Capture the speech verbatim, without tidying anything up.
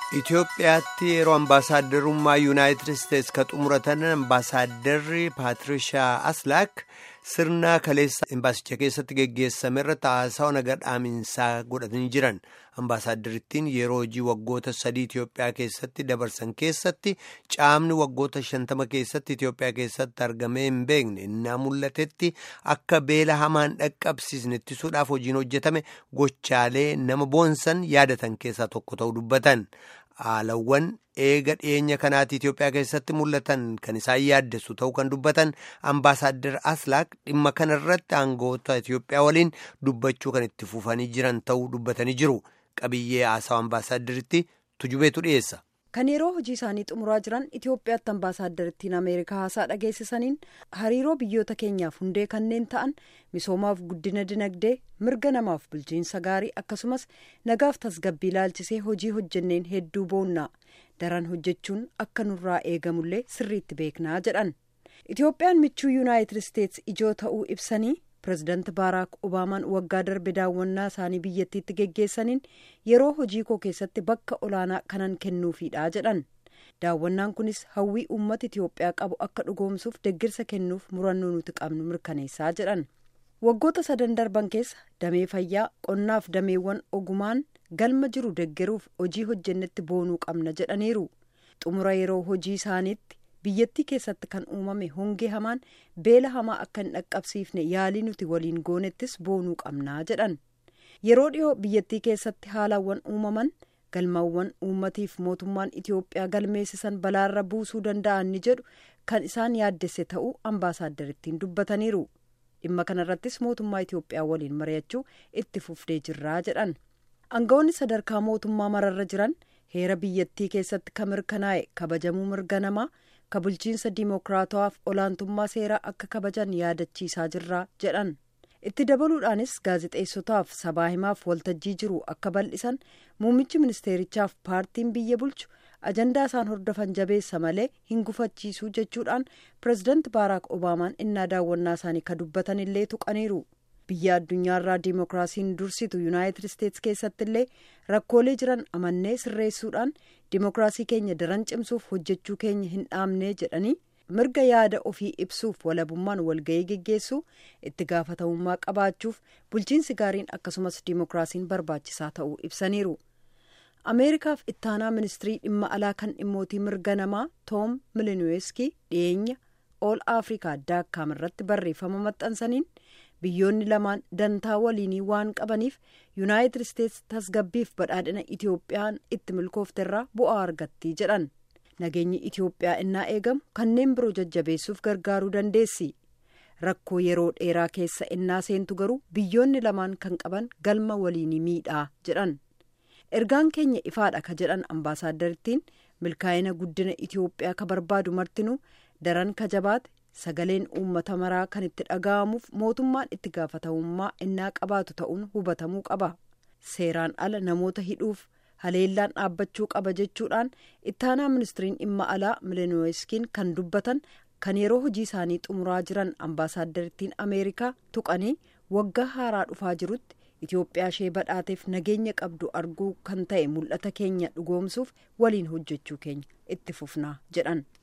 Itoophiyaatti yeroo ambaasaaddarummaa Yuunaayitid Isteetsi ka xumuratan ambaasaaddarri Paatirishaa Aslaak sirna kaleessa imbaasicha keessatti geggeessame irratti haasawa nagadhaaminsaa godhatanii jiran. Ambaasaaddarittiin yeroo hojii waggoota sadii Itoophiyaa keessatti dabarsan keessatti caamni waggoota shantama keessatti Itoophiyaa keessatti argamee hin beekne inni mul'atetti akka beela hamaan dhaqqabsiisne ittisuudhaaf hojiin hojjetame gochaalee nama boonsan yaadatan keessaa tokko ta'uu dubbatan. Haalawwan eega dhiyeenya kanaatti Itoophiyaa keessatti mul'atan kan isaan yaaddessu ta'uu kan dubbatan ambaasaadder Aslaak dhimma kanarratti aangawoota Itoophiyaa waliin dubbachuu kan itti fufanii jiran ta'uu dubbatanii jiru. Qabiyyee haasawa ambaasadderitti tujubeetu dhiyeessa. Kan yeroo hojii isaanii xumuraa jiran Itoophiyaatti ambaasaddarittiin Ameerikaa haasaa dhageessisaniin hariiroo biyyoota keenyaaf hundee kanneen ta'an misoomaaf guddina dinagdee mirga namaaf bulchiinsa gaarii akkasumas nagaaf tasgabbii ilaalchisee hojii hojjenneen hedduu boonnaa daran hojjechuun akka nurraa eegamullee sirriitti beeknaa jedhan. Itoophiyaan michuu Yuunaayitid Isteetsi ijoo ta'uu ibsanii pirezidaanti Baaraak Obaamaan waggaa darbe daawwannaa isaanii biyyattiitti geggeessaniin yeroo hojii koo keessatti bakka olaanaa kanan kennuufiidha jedhan. Daawwannaan kunis hawwii uummata Itoophiyaa qabu akka dhugoomsuuf deggirsa kennuuf murannoo nuti qabnu mirkaneessaa jedhan. Waggoota sadan darban keessa damee fayyaa qonnaaf dameewwan ogumaan galma jiru deggeruuf hojii hojjennetti boonuu qabna jedhaniiru. Xumura yeroo hojii isaaniitti biyyattii keessatti kan uumame hongee hamaan beela hamaa akka hin dhaqqabsiifne yaalii nuti waliin goonettis boonuu qabnaa jedhan. Yeroo dhiyoo biyyattii keessatti haalawwan uumaman galmawwan uummatiif mootummaan Itoophiyaa galmeessisan balaarra buusuu danda'an ni jedhu kan isaan yaaddesse ta'uu ambaasaaddarittiin dubbataniiru. Dhimma kanarrattis mootummaa Itoophiyaa waliin mari'achuu itti fufnee jirraa jedhan. Aangawoonni sadarkaa mootummaa mararra jiran heera biyyattii keessatti kan mirkanaa'e kabajamuu mirga namaa ka bulchiinsa diimokiraatawaaf olaantummaa seeraa akka kabajan yaadachiisaa jirraa jedhan. Itti dabaluudhaanis gaazexeessotaaf sabaa himaaf waltajjii jiru akka bal'isan muummichi ministeerichaaf paartiin biyya bulchu ajandaa isaan hordofan jabeessa malee hin gufachiisuu jechuudhaan pirezidaanti Baaraak Obaamaan innaa daawwannaa isaanii ka dubbatan illee tuqaniiru. Biyya addunyaarraa diimokiraasiin dursitu Yuunaayitid Isteetsi keessatti illee rakkoolee jiran amannee sirreessuudhaan diimokiraasii keenya daran cimsuuf hojjechuu keenya hin dhaamnee jedhanii mirga yaada ofii ibsuuf walabummaan walga'ii geggeessuu itti gaafatamummaa qabaachuuf bulchiinsi gaariin akkasumas diimokiraasiin barbaachisaa ta'uu ibsaniiru. Ameerikaaf ittaanaa ministirii dhimma alaa kan dhimmootii mirga namaa Toom Milinuweeskii dhiyeenya Ool Afrikaa Daakkaam irratti barreeffama maxxansaniin biyyoonni lamaan dantaa waliinii waan qabaniif Yuunaayitid Isteetsi tasgabbiif badhaadhina Itoophiyaan itti milkoofterraa bu'aa argattii jedhan. Nageenyi Itoophiyaa innaa eegamu kanneen biroo jajjabeessuuf gargaaruu dandeessi. Rakkoo yeroo dheeraa keessa innaa seentu garuu biyyoonni lamaan kan qaban galma waliinii miidhaa jedhan. Ergaan keenya ifaadha ka jedhan ambaasaaddarittiin milkaa'ina guddina Itoophiyaa ka barbaadu martinuu daran ka jabaate sagaleen uummata maraa kan itti dhaga'amuuf mootummaan itti gaafatamummaa innaa qabaatu ta'uun hubatamuu qaba. Seeraan ala namoota hidhuuf haleellaan dhaabbachuu qaba jechuudhaan ittaanaa ministiriin dhimma alaa Milinuweeskiin kan dubbatan kan yeroo hojii isaanii xumuraa jiran ambaasaaddarittiin Ameerikaa tuqanii waggaa haaraa dhufaa jirutti Itoophiyaa ishee badhaateef nageenya qabdu arguu kan ta'e mul'ata keenya dhugoomsuuf waliin hojjechuu keenya itti fufnaa jedhan.